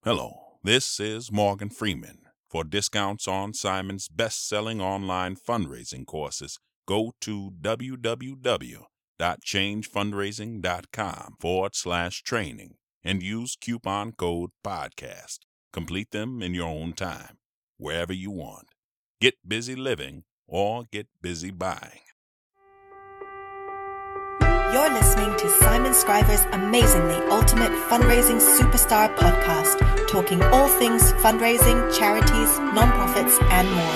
Hello, this is Morgan Freeman. For discounts on Simon's best-selling online fundraising courses, go to www.changefundraising.com/training and use coupon code podcast. Complete them in your own time, wherever you want. Get busy living or get busy buying. You're listening to Simon Scriver's amazingly ultimate fundraising superstar podcast, talking all things fundraising, charities, nonprofits, and more.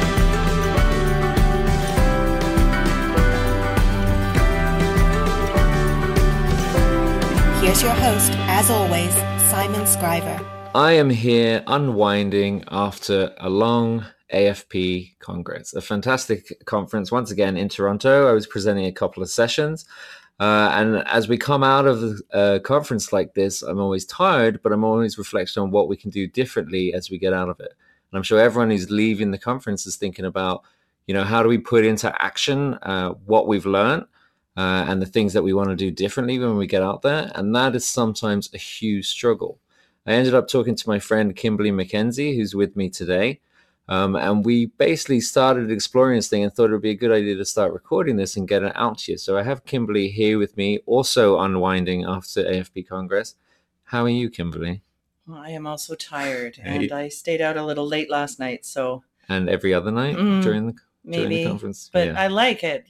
Here's your host, as always, Simon Scriver. I am here unwinding after a long AFP Congress, a fantastic conference once again in Toronto. I was presenting a couple of sessions. And as we come out of a conference like this, I'm always tired, but I'm always reflecting on what we can do differently as we get out of it. And I'm sure everyone who's leaving the conference is thinking about, how do we put into action what we've learned and the things that we want to do differently when we get out there. And that is sometimes a huge struggle. I ended up talking to my friend Kimberly McKenzie, who's with me today. And we basically started exploring this thing and thought it would be a good idea to start recording this and get it out to you. So I have Kimberly here with me, also unwinding after AFP Congress. How are you, Kimberly? Well, I am also tired, and I stayed out a little late last night. And every other night during the conference? But yeah. I like it,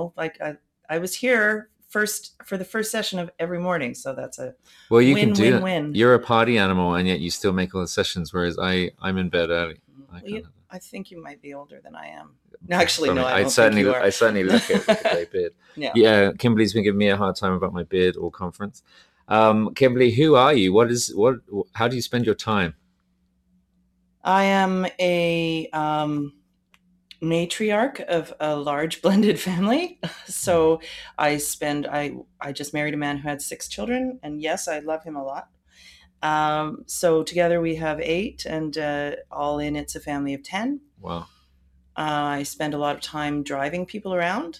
I was here for the first session of every morning, so that's a you win, can do win, win. You're a party animal, and yet you still make all the sessions, whereas I'm in bed early. I think you might be older than I am. No, actually, no, I don't certainly, think you are. I certainly look at the grey beard. Yeah, Kimberly's been giving me a hard time about my beard all conference. Kimberly, who are you? How do you spend your time? I am a matriarch of a large blended family. So I just married a man who had 6 children, and yes, I love him a lot. So together we have 8, and all in it's a family of 10. Wow. I spend a lot of time driving people around,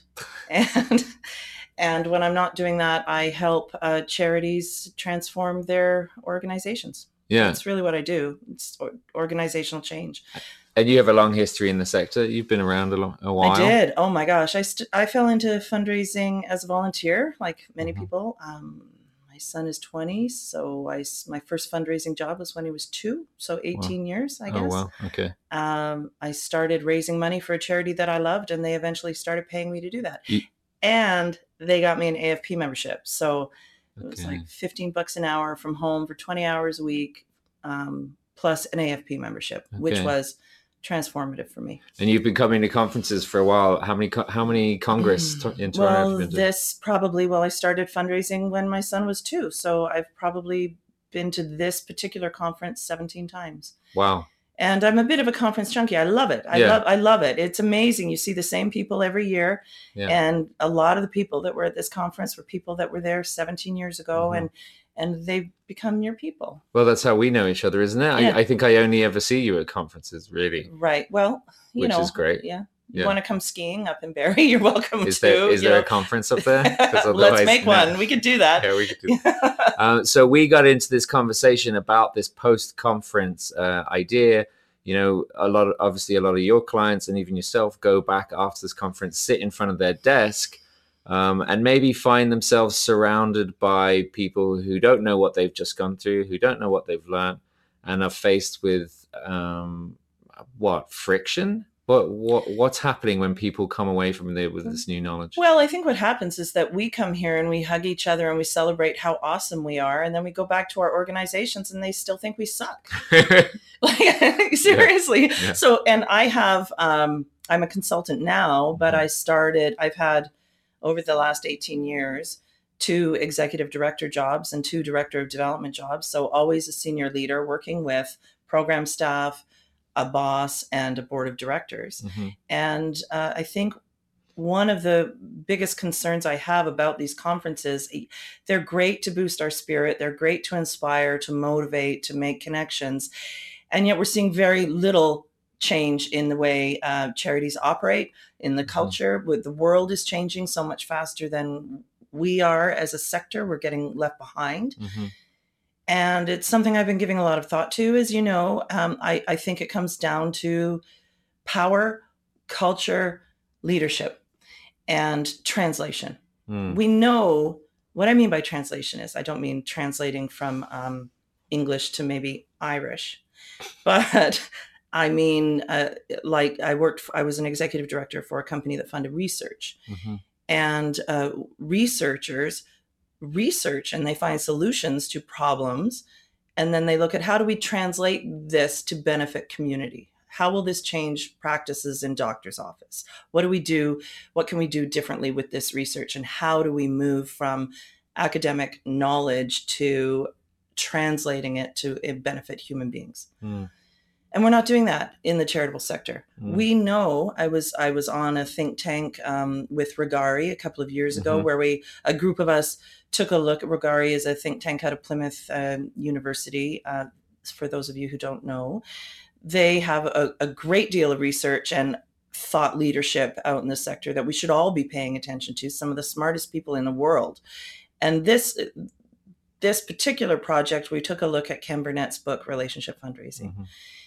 and when I'm not doing that, I help charities transform their organizations. Yeah. That's really what I do. It's organizational change. And you have a long history in the sector. You've been around a while. I did. Oh my gosh. I fell into fundraising as a volunteer, like many people. My son is 20, so my first fundraising job was when he was 2, so 18 years, I guess. Oh, wow. Okay. I started raising money for a charity that I loved, and they eventually started paying me to do that. And they got me an AFP membership. So it was like $15 an hour from home for 20 hours a week, plus an AFP membership, which was transformative for me. And you've been coming to conferences for a while. How many Congress in Toronto have you been to? I started fundraising when my son was 2. So I've probably been to this particular conference 17 times. Wow. And I'm a bit of a conference junkie. I love it. I love it. It's amazing. You see the same people every year. Yeah. And a lot of the people that were at this conference were people that were there 17 years ago, and they've become your people. Well, that's how we know each other, isn't it? Yeah. I think I only ever see you at conferences, really. Right. Well, which is great. Yeah. You want to come skiing up in Barrie? You're welcome Is there a conference up there? Let's make one. We could do that. Yeah, we could do that. So we got into this conversation about this post-conference idea. A lot of your clients and even yourself go back after this conference, sit in front of their desk, and maybe find themselves surrounded by people who don't know what they've just gone through, who don't know what they've learned, and are faced with friction. What's happening when people come away from there with this new knowledge? Well, I think what happens is that we come here and we hug each other and we celebrate how awesome we are, and then we go back to our organizations and they still think we suck. Like, seriously. Yeah. So, and I have, I'm a consultant now, but I've had over the last 18 years 2 executive director jobs and 2 director of development jobs. So always a senior leader working with program staff, a boss, and a board of directors. And I think one of the biggest concerns I have about these conferences, they're great to boost our spirit. They're great to inspire, to motivate, to make connections. And yet we're seeing very little change in the way charities operate, in the culture. The world is changing so much faster than we are as a sector. We're getting left behind. And it's something I've been giving a lot of thought to, as you know. I think it comes down to power, culture, leadership, and translation. We know what I mean by translation is, I don't mean translating from English to maybe Irish, but I mean, like I was an executive director for a company that funded research, and researchers research and they find solutions to problems. And then they look at, how do we translate this to benefit community? How will this change practices in doctor's office? What do we do? What can we do differently with this research? And how do we move from academic knowledge to translating it to benefit human beings? And we're not doing that in the charitable sector. We know, I was on a think tank with Rogari a couple of years ago, where a group of us took a look at Rogari as a think tank out of Plymouth University. For those of you who don't know, they have a great deal of research and thought leadership out in the sector that we should all be paying attention to. Some of the smartest people in the world. And this particular project, we took a look at Ken Burnett's book, Relationship Fundraising,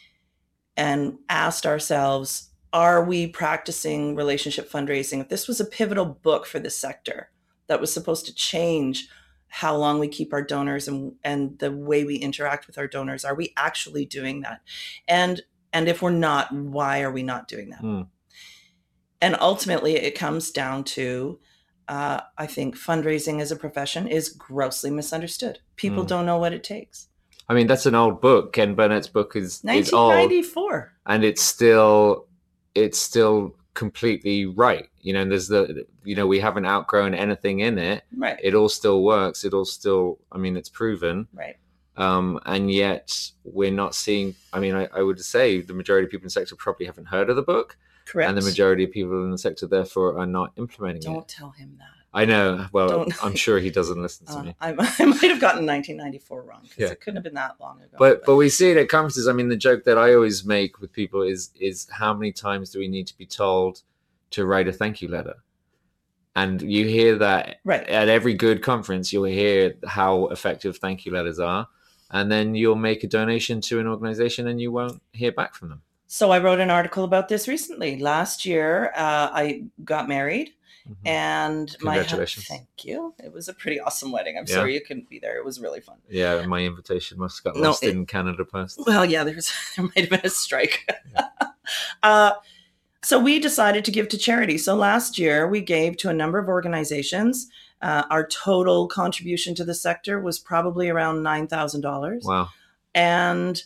and asked ourselves, are we practicing relationship fundraising? If this was a pivotal book for the sector that was supposed to change how long we keep our donors and the way we interact with our donors, are we actually doing that? And if we're not, why are we not doing that? And ultimately, it comes down to, I think fundraising as a profession is grossly misunderstood. People don't know what it takes. I mean, that's an old book. Ken Burnett's book is 1994, old, and it's still completely right. You know, there's we haven't outgrown anything in it. Right. It all still works. It all still, I mean, it's proven. Right. And yet we're not seeing. I mean, I would say the majority of people in the sector probably haven't heard of the book. Correct. And the majority of people in the sector, therefore, are not implementing it. Don't tell him that. I know. Well, I'm sure he doesn't listen to me. I might have gotten 1994 wrong, because it couldn't have been that long ago. But we see it at conferences. I mean, the joke that I always make with people is how many times do we need to be told to write a thank you letter? And you hear that at every good conference. You'll hear how effective thank you letters are, and then you'll make a donation to an organization and you won't hear back from them. So I wrote an article about this recently. Last year, I got married. And congratulations. Thank you. It was a pretty awesome wedding. I'm sorry you couldn't be there. It was really fun. Yeah, my invitation must have got lost in Canada Post. Well, yeah, there might have been a strike. So we decided to give to charity. So last year we gave to a number of organizations. Our total contribution to the sector was probably around $9,000. Wow. And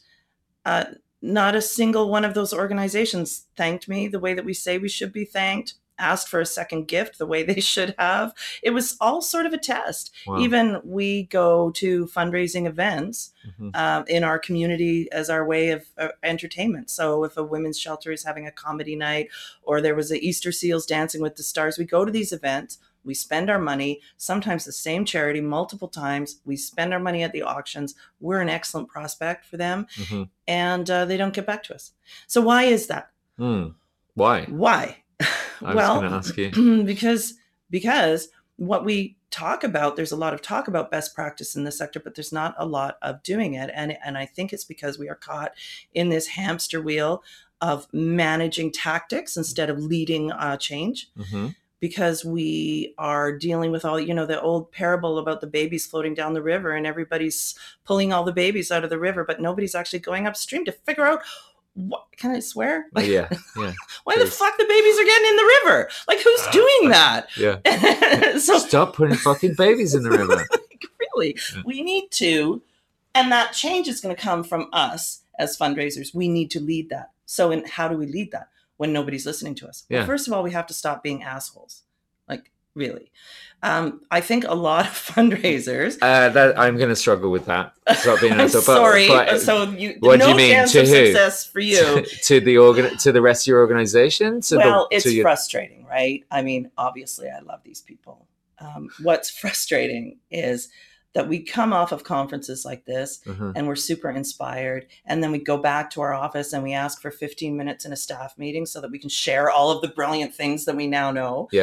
not a single one of those organizations thanked me the way that we say we should be thanked, asked for a second gift the way they should have. It was all sort of a test. Wow. Even we go to fundraising events in our community as our way of entertainment. So if a women's shelter is having a comedy night, or there was a Easter Seals Dancing with the Stars, we go to these events. We spend our money, sometimes the same charity, multiple times. We spend our money at the auctions. We're an excellent prospect for them. And they don't get back to us. So why is that? Why? Why? I was going to ask you. Because what we talk about, there's a lot of talk about best practice in the sector, but there's not a lot of doing it. And I think it's because we are caught in this hamster wheel of managing tactics instead of leading change. Because we are dealing with all, the old parable about the babies floating down the river, and everybody's pulling all the babies out of the river, but nobody's actually going upstream to figure out, what, can I swear? Like, yeah. Why the fuck the babies are getting in the river? Like, who's doing that? Yeah. So stop putting fucking babies in the river. Like, really? Yeah. We need to, and that change is going to come from us as fundraisers. We need to lead that. So how do we lead that when nobody's listening to us? Well, first of all, we have to stop being assholes. Like, really. I think a lot of fundraisers. That I'm going to struggle with that. Stop being I'm sorry. So what do you mean? Chance to of who? Success for you. to the rest of your organization? It's frustrating, right? I mean, obviously, I love these people. What's frustrating is that we come off of conferences like this and we're super inspired. And then we go back to our office and we ask for 15 minutes in a staff meeting so that we can share all of the brilliant things that we now know. Yeah.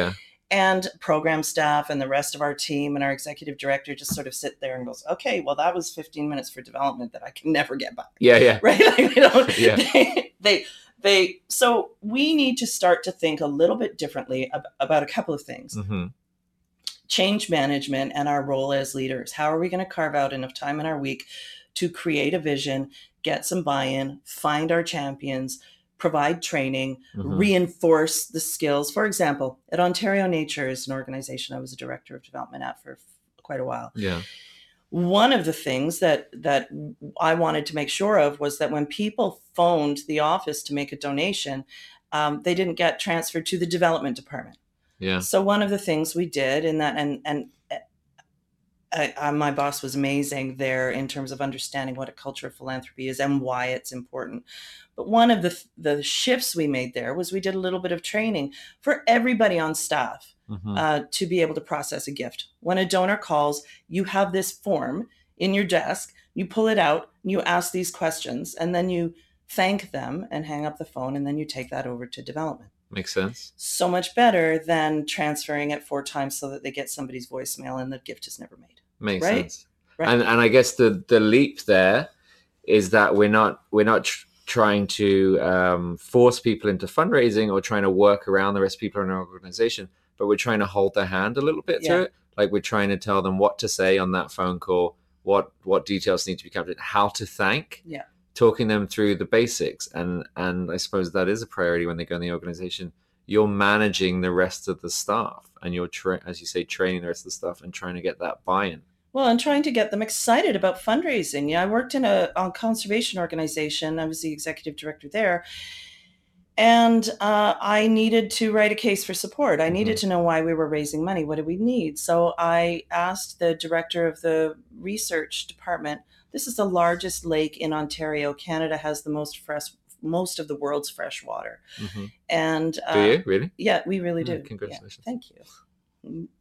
And program staff and the rest of our team and our executive director just sort of sit there and goes, okay, well, that was 15 minutes for development that I can never get back. Yeah. Right? Like they don't, Yeah. So we need to start to think a little bit differently about a couple of things. Mm-hmm. Change management and our role as leaders. How are we going to carve out enough time in our week to create a vision, get some buy-in, find our champions, provide training, reinforce the skills. For example, at Ontario Nature is an organization I was a director of development at for quite a while. Yeah. One of the things that I wanted to make sure of was that when people phoned the office to make a donation, they didn't get transferred to the development department. Yeah. So one of the things we did in that, and my boss was amazing there in terms of understanding what a culture of philanthropy is and why it's important. But one of the shifts we made there was we did a little bit of training for everybody on staff to be able to process a gift. When a donor calls, you have this form in your desk, you pull it out, you ask these questions, and then you thank them and hang up the phone, and then you take that over to development. Makes sense. So much better than transferring it 4 times so that they get somebody's voicemail and the gift is never made. Makes right? sense. Right. And I guess the leap there is that we're not trying to force people into fundraising or trying to work around the rest of people in our organization, but we're trying to hold their hand a little bit through it. Like we're trying to tell them what to say on that phone call, what details need to be captured, how to thank. Yeah. Talking them through the basics, and I suppose that is a priority when they go in the organization. You're managing the rest of the staff, and you're as you say, training the rest of the staff and trying to get that buy-in. Well, and trying to get them excited about fundraising. Yeah, I worked in a conservation organization. I was the executive director there, and I needed to write a case for support. I needed to know why we were raising money. What did we need? So I asked the director of the research department. This is the largest lake in Ontario. Canada has the most of the world's fresh water. And do you really? Yeah, we really do. Congratulations. Yeah, thank you.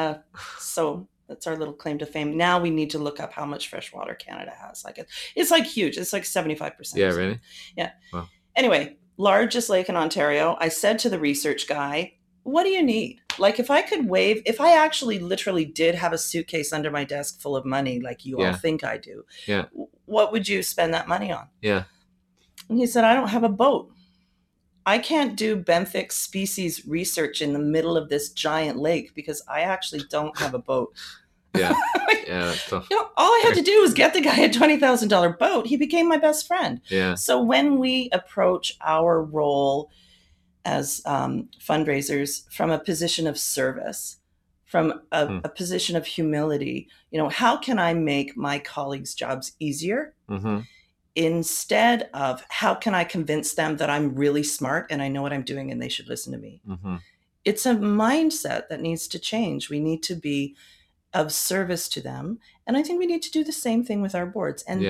So that's our little claim to fame. Now we need to look up how much fresh water Canada has. Like it's like huge. It's like 75%. Yeah, really? Yeah. Wow. Anyway, largest lake in Ontario. I said to the research guy, what do you need? Like if I actually literally did have a suitcase under my desk full of money, like you all think I do, what would you spend that money on? Yeah. And he said, I don't have a boat. I can't do benthic species research in the middle of this giant lake because I actually don't have a boat. Yeah. Yeah, that's tough. All I had to do was get the guy a $20,000 boat. He became my best friend. Yeah. So when we approach our role as fundraisers from a position of service, from a position of humility, how can I make my colleagues' jobs easier? Instead of how can I convince them that I'm really smart and I know what I'm doing and they should listen to me? It's a mindset that needs to change. We need to be of service to them. And I think we need to do the same thing with our boards. And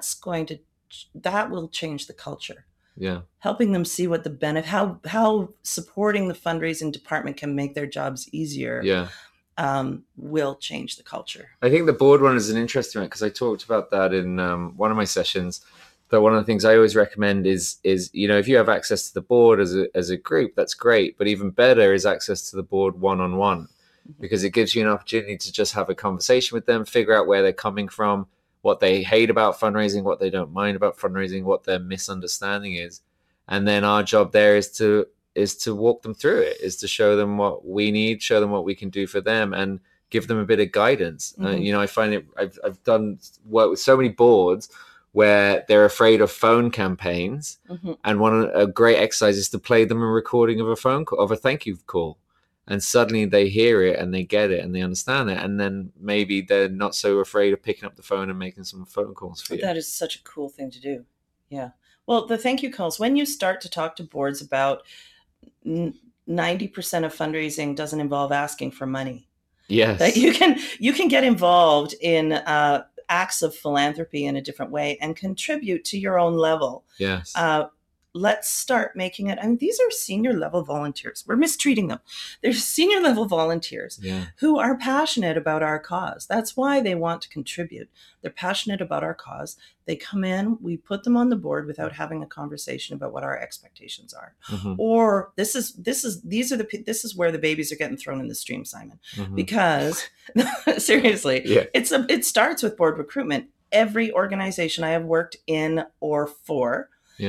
that will change the culture. Yeah. Helping them see what the benefit, how supporting the fundraising department can make their jobs easier. Yeah. Will change the culture. I think the board one is an interesting one because I talked about that in one of my sessions. That one of the things I always recommend is if you have access to the board as a group, that's great. But even better is access to the board one-on-one, because it gives you an opportunity to just have a conversation with them, figure out where they're coming from, what they hate about fundraising, what they don't mind about fundraising, what their misunderstanding is, and then our job there is to walk them through it, is to show them what we need, show them what we can do for them, and give them a bit of guidance. I find it. I've done work with so many boards where they're afraid of phone campaigns, and a great exercise is to play them a recording of a phone call, of a thank you call, and suddenly they hear it and they get it and they understand it, and then maybe they're not so afraid of picking up the phone and making some phone calls for you. That is such a cool thing to do. Yeah. Well, the thank you calls, when you start to talk to boards about 90% of fundraising doesn't involve asking for money. Yes. That you can get involved in acts of philanthropy in a different way and contribute to your own level. Yes. let's start making it. I mean, these are senior level volunteers. We're mistreating them. They're senior level volunteers who are passionate about our cause. That's why they want to contribute. They're passionate about our cause. They come in, we put them on the board without having a conversation about what our expectations are. Or this is where the babies are getting thrown in the stream, Simon, because seriously, it starts with board recruitment. Every organization I have worked in or for,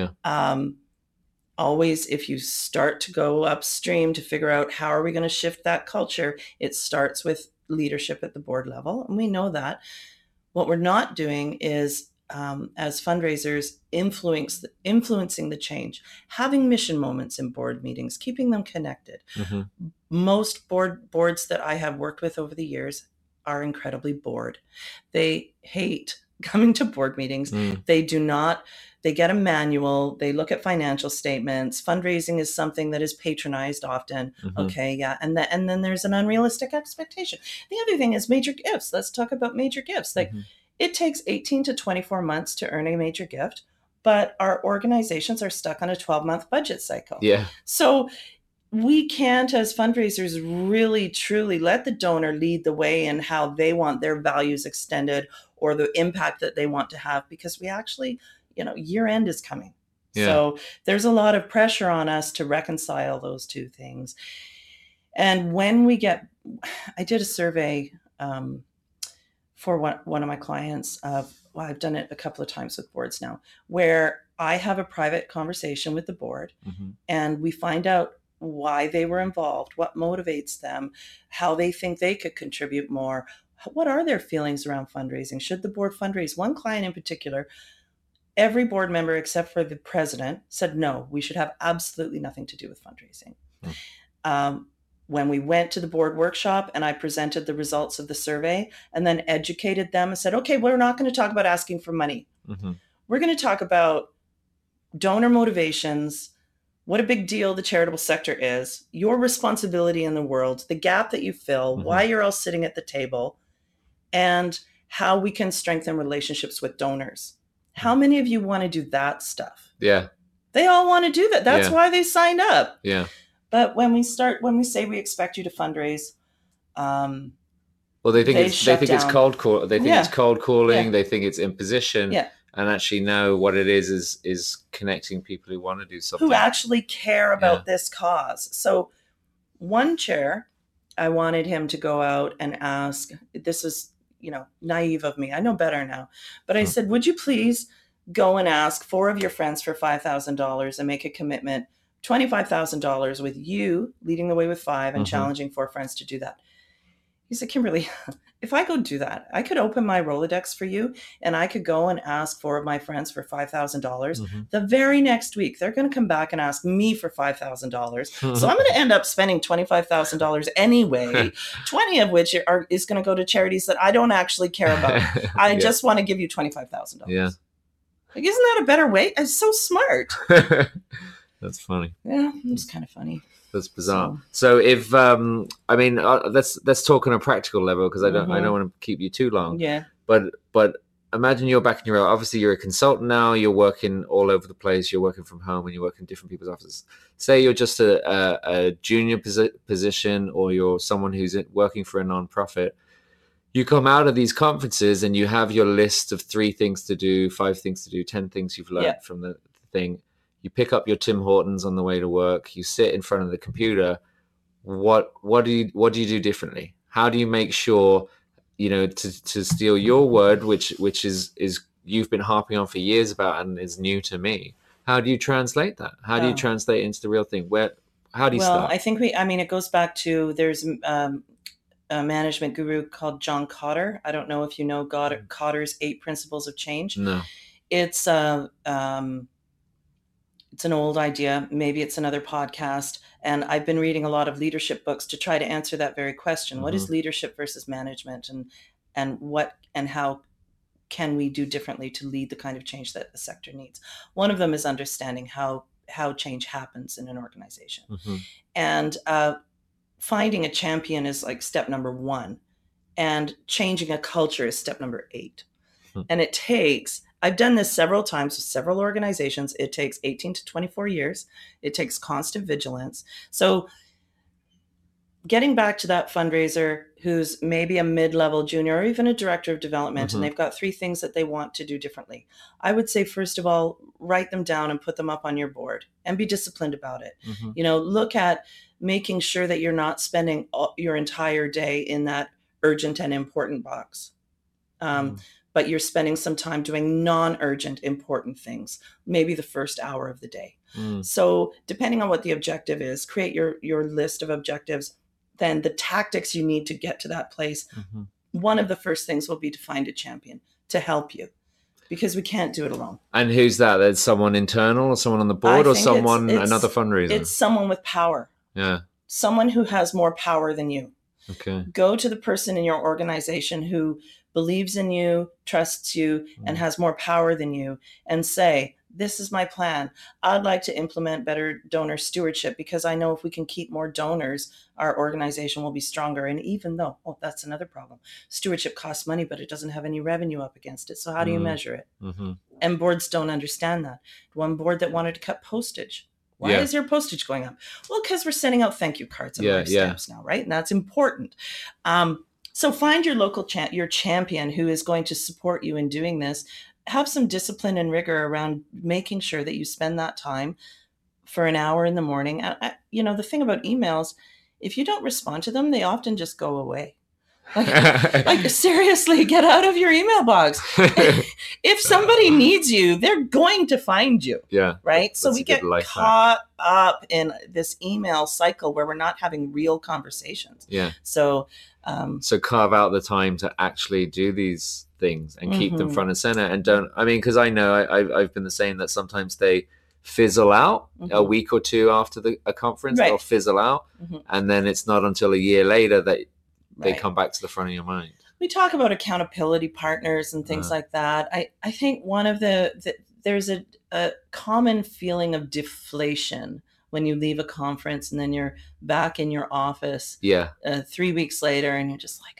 always, if you start to go upstream to figure out how are we going to shift that culture, it starts with leadership at the board level. And we know that. What we're not doing is, as fundraisers, influencing the change, having mission moments in board meetings, keeping them connected. Most boards that I have worked with over the years are incredibly bored. They hate coming to board meetings. They do not. They get a manual. They look at financial statements. Fundraising is something that is patronized often. Okay, yeah. And then there's an unrealistic expectation. The other thing is major gifts. Let's talk about major gifts. Like it takes 18 to 24 months to earn a major gift, but our organizations are stuck on a 12-month budget cycle. Yeah. So we can't, as fundraisers, really, truly let the donor lead the way in how they want their values extended or the impact that they want to have, because we actually, year end is coming. So there's a lot of pressure on us to reconcile those two things. And when I did a survey for one of my clients. I've done it a couple of times with boards now, where I have a private conversation with the board and we find out why they were involved, what motivates them, how they think they could contribute more. What are their feelings around fundraising? Should the board fundraise? One client in particular, every board member except for the president said, no, we should have absolutely nothing to do with fundraising. When we went to the board workshop and I presented the results of the survey and then educated them and said, okay, we're not going to talk about asking for money. We're going to talk about donor motivations, what a big deal the charitable sector is, your responsibility in the world, the gap that you fill, why you're all sitting at the table, and how we can strengthen relationships with donors. How many of you want to do that stuff? Yeah. They all want to do that. That's why they signed up. Yeah. But when we say we expect you to fundraise, well, they think it's cold call. They think it's cold calling. They think it's imposition. Yeah. And actually, no, what it is connecting people who want to do something, who actually care about this cause. So, one chair, I wanted him to go out and ask. This is, naive of me. I know better now, but I said, would you please go and ask 4 of your friends for $5,000 and make a commitment. $25,000 with you leading the way with 5 and challenging 4 friends to do that. He said, Kimberly, if I go do that, I could open my Rolodex for you and I could go and ask 4 of my friends for $5,000. The very next week, they're going to come back and ask me for $5,000. So I'm going to end up spending $25,000 anyway, 20 of which is going to go to charities that I don't actually care about. I just want to give you $25,000. Yeah. Like, isn't that a better way? It's so smart. That's funny. Yeah, it's kind of funny. That's bizarre. So if let's talk on a practical level, because I don't want to keep you too long. Yeah. But imagine you're back in your role. Obviously, you're a consultant now. You're working all over the place. You're working from home, and you're working in different people's offices. Say you're just a junior position, or you're someone who's working for a nonprofit. You come out of these conferences, and you have your list of 3 things to do, 5 things to do, 10 things you've learned from the thing. You pick up your Tim Hortons on the way to work. You sit in front of the computer. What do you do differently? How do you make sure, to steal your word, which is you've been harping on for years about and is new to me? How do you translate that? How do you translate it into the real thing? How do you start? Well, I think it goes back to there's a management guru called John Kotter. I don't know if you know Kotter's 8 Principles of Change. No. It's an old idea. Maybe it's another podcast. And I've been reading a lot of leadership books to try to answer that very question. What is leadership versus management? And what and how can we do differently to lead the kind of change that the sector needs? One of them is understanding how change happens in an organization. And finding a champion is like step number 1. And changing a culture is step number 8. And it takes I've done this several times with several organizations. It takes 18 to 24 years. It takes constant vigilance. So getting back to that fundraiser who's maybe a mid-level junior or even a director of development, and they've got 3 things that they want to do differently. I would say, first of all, write them down and put them up on your board and be disciplined about it. Look at making sure that you're not spending your entire day in that urgent and important box. But you're spending some time doing non-urgent important things, maybe the first hour of the day. So depending on what the objective is, create your list of objectives. Then the tactics you need to get to that place. One of the first things will be to find a champion to help you, because we can't do it alone. And who's that? There's someone internal or someone on the board or someone, another fundraiser? It's someone with power. Yeah. Someone who has more power than you. Okay. Go to the person in your organization who believes in you, trusts you, and has more power than you, and say, this is my plan. I'd like to implement better donor stewardship, because I know if we can keep more donors, our organization will be stronger. And even though, that's another problem. Stewardship costs money, but it doesn't have any revenue up against it. So how do you measure it? And boards don't understand that. One board that wanted to cut postage. Why is your postage going up? Well, because we're sending out thank you cards and stamps now, right? And that's important. So find your local your champion who is going to support you in doing this. Have some discipline and rigor around making sure that you spend that time for an hour in the morning. The thing about emails, if you don't respond to them, they often just go away. Like seriously, get out of your email box. If somebody needs you, they're going to find you. Yeah. Right. So we get caught up in this email cycle where we're not having real conversations. Yeah. So carve out the time to actually do these things and keep them front and center, and because I know I've been the same, that sometimes they fizzle out a week or two after a conference. They'll fizzle out, and then it's not until a year later that they come back to the front of your mind. We talk about accountability partners and things like that. I think one of there's a common feeling of deflation when you leave a conference and then you're back in your office 3 weeks later and you're just like,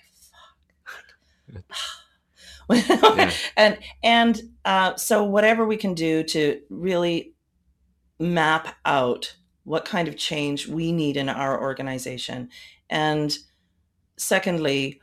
fuck. So whatever we can do to really map out what kind of change we need in our organization. And secondly,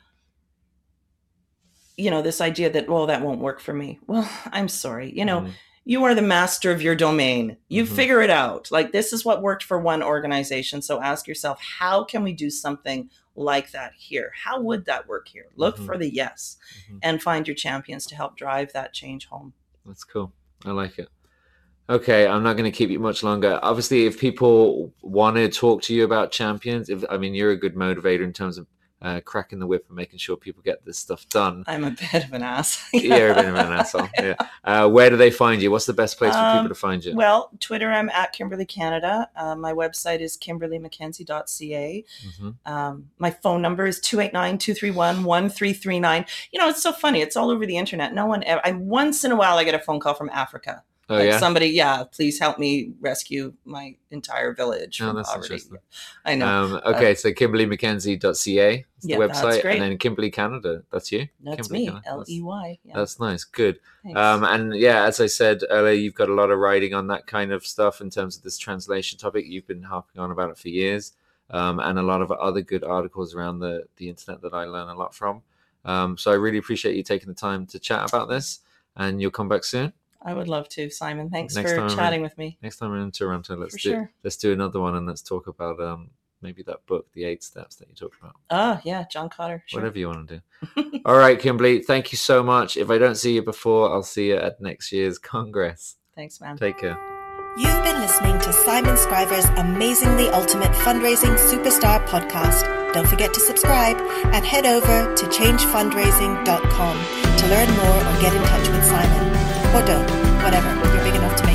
this idea that, that won't work for me. Well, I'm sorry. You are the master of your domain. You figure it out. Like, this is what worked for one organization. So ask yourself, how can we do something like that here? How would that work here? Look for the yes and find your champions to help drive that change home. That's cool. I like it. Okay, I'm not going to keep you much longer. Obviously, if people want to talk to you about champions, you're a good motivator in terms of cracking the whip and making sure people get this stuff done. I'm a bit of an ass. You're a bit of an asshole. Yeah. Where do they find you? What's the best place for people to find you? Well, Twitter, I'm at Kimberly Canada. My website is kimberlymckenzie.ca. My phone number is 289-231-1339. It's so funny. It's all over the internet. Once in a while I get a phone call from Africa. Somebody, please help me rescue my entire village from poverty. I know. So kimberlymckenzie.ca is the website. That's great. And then Kimberly Canada, that's you? That's Kimberly me, Canada. Ley. Yeah. That's nice. Good. Thanks. As I said earlier, you've got a lot of writing on that kind of stuff in terms of this translation topic. You've been harping on about it for years. And a lot of other good articles around the internet that I learn a lot from. So I really appreciate you taking the time to chat about this, and you'll come back soon. I would love to, Simon. Thanks for chatting with me. Next time we're in Toronto, let's do another one, and let's talk about maybe that book, The 8 Steps that you talked about. John Cotter. Sure. Whatever you want to do. All right, Kimberly, thank you so much. If I don't see you before, I'll see you at next year's Congress. Thanks, man. Take care. You've been listening to Simon Scriver's Amazingly Ultimate Fundraising Superstar podcast. Don't forget to subscribe and head over to changefundraising.com to learn more or get in touch with Simon. Or don't, whatever, you're big enough to make